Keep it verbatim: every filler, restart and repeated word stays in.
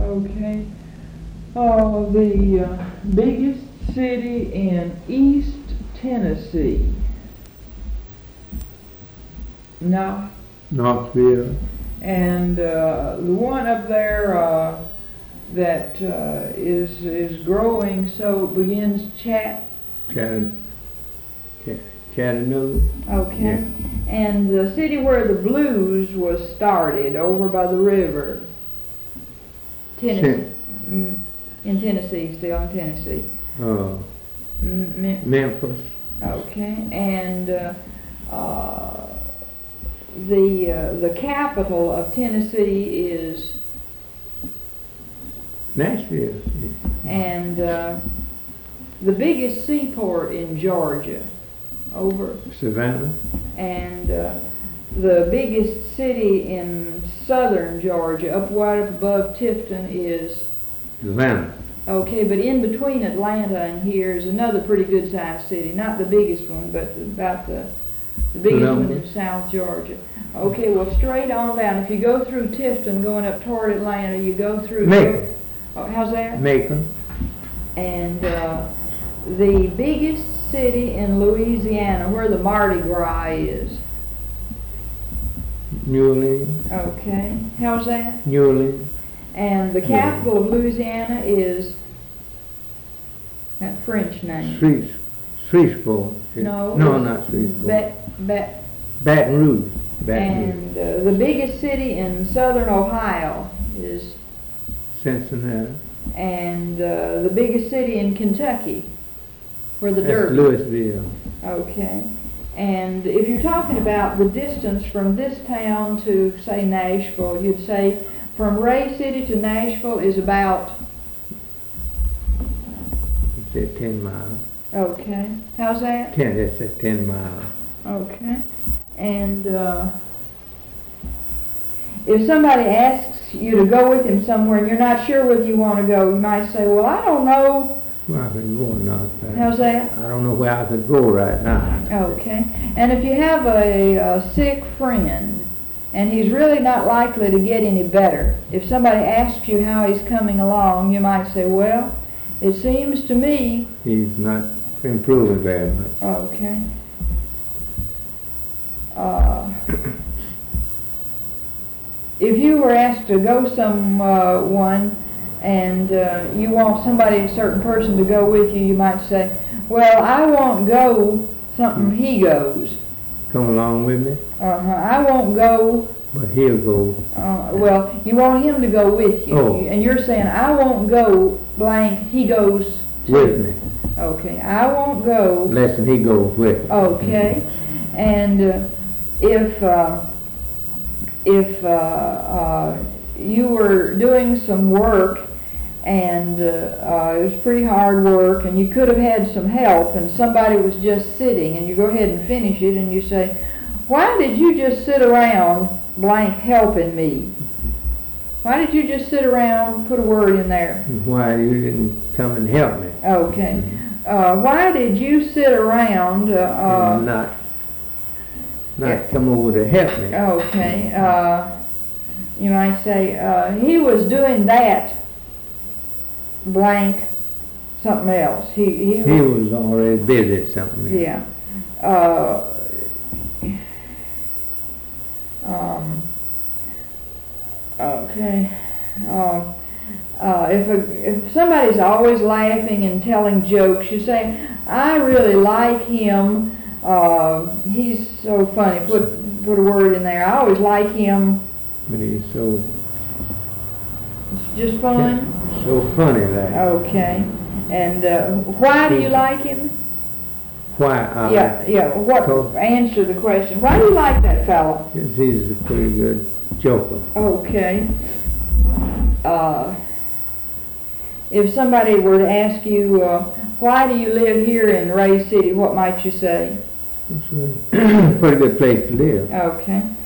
Okay. Uh, the uh, biggest city in East Tennessee. No. Knoxville. And uh, the one up there uh, that uh, is is growing, so it begins chat. Chatt- Ch- Chattanooga. Okay. Yeah. And the city where the blues was started, over by the river. Tennessee. Ten- Mm, in Tennessee, still in Tennessee. uh, M- Mem- Memphis. Okay. And uh, uh, the uh, the capital of Tennessee is, Nashville. and uh, the biggest seaport in Georgia, over. Savannah. And uh, the biggest city in southern Georgia, up right up above Tifton, is. Atlanta. Okay, but in between Atlanta and here is another pretty good sized city. Not the biggest one, but about the, the biggest one Columbus. in South Georgia. Okay, well, straight on down. If you go through Tifton going up toward Atlanta, you go through. Macon. Oh, how's that? Macon. And uh, the biggest city in Louisiana, where the Mardi Gras is. New Orleans. Okay, how's that? New Orleans. And the capital of Louisiana is that French name. Streets. Shreveport. No. No, not Shreveport. Bat, Bat, Baton Rouge. Baton Rouge. and uh, the biggest city in southern Ohio is, Cincinnati. and uh, the biggest city in Kentucky, where the That's dirt. Louisville. Okay. And if you're talking about the distance from this town to, say, Nashville, you'd say from Ray City to Nashville is about. It said ten miles. Okay. How's that? Ten. It said ten miles. Okay. And uh, if somebody asks you to go with him somewhere and you're not sure whether you want to go, you might say, well, I don't know. Well, I can go or not. How's that? I don't know where I could go right now. Okay. And if you have a, a sick friend and he's really not likely to get any better, if somebody asks you how he's coming along, you might say, well, it seems to me. He's not improving very much. Okay. Uh, if you were asked to go someone and uh, you want somebody, a certain person to go with you, you might say, well, I won't go, something he goes. Come along with me, Uh-huh. I won't go, but he'll go. uh, well, you want him to go with you. Oh. And you're saying, I won't go, blank, he goes too. With me. Okay, I won't go. Less than he goes with me. Okay, and uh, if uh, if uh, uh, you were doing some work and uh, uh, it was pretty hard work and you could have had some help and somebody was just sitting and you go ahead and finish it and you say, why did you just sit around blank helping me? Why did you just sit around, put a word in there? Why you didn't come and help me? Okay. Uh, why did you sit around? Uh, uh, And not, not yeah. come over to help me. Okay. Uh, you might say, uh, he was doing that blank something else. He, he, He was already busy at something. Yeah. Uh, um, okay. Um, uh, if, a, if somebody's always laughing and telling jokes, you say, I really like him. Uh, he's so funny. Put put a word in there. I always like him. But he's so, It's just fun. so funny like. Okay. And uh, why do you like him? Why? Uh, Yeah, yeah. What? Cause- Answer the question. Why do you like that fella? He's he's a pretty good joker. Okay. Uh, if somebody were to ask you, uh, why do you live here in Ray City, what might you say? It's a pretty good place to live. Okay.